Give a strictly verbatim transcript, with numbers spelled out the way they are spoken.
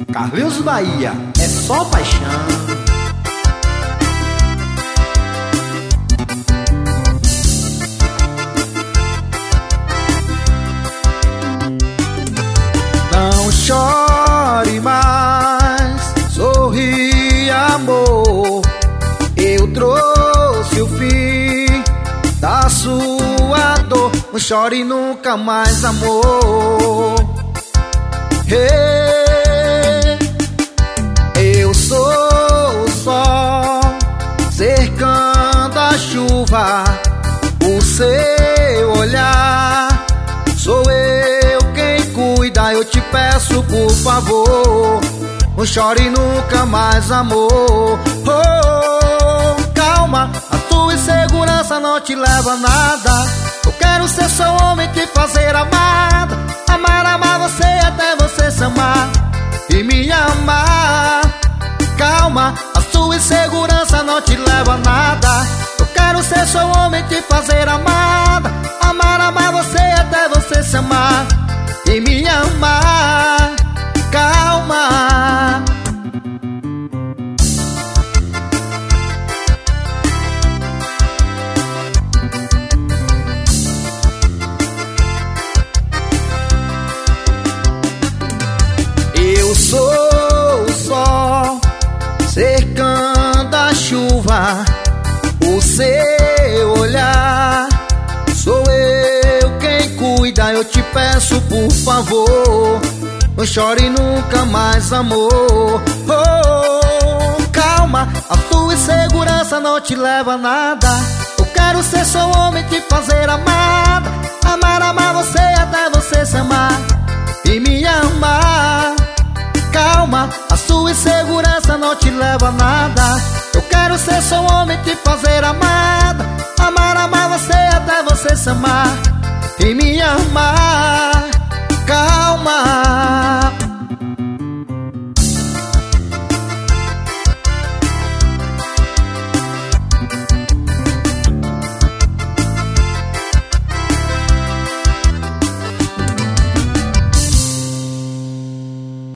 Carlinhos Bahia, é só paixão. Não chore mais, sorri, amor. Eu trouxe o fim da sua dor. Não chore nunca mais, amor. Hey, eu sou o sol cercando a chuva. O seu olhar, sou eu quem cuida. Eu te peço, por favor, não chore nunca mais, amor. Oh, calma, a tua insegurança não te leva a nada. Eu quero ser seu homem, te fazer amada. Amar, amar você até você se amar e me amar. Calma, a sua insegurança não te leva a nada. Eu quero ser seu homem, te fazer amada. Amar, amar você até você se amar e me amar. Calma. Eu sou o sol cercando a chuva. O seu olhar, sou eu quem cuida. Eu te peço, por favor, não chore nunca mais, amor. Oh, calma, a tua insegurança não te leva a nada. Eu quero ser seu homem, te fazer amada. Amar, amar você até você se amar e me amar. Calma, a sua insegurança não te leva a nada. Eu quero ser seu homem, te fazer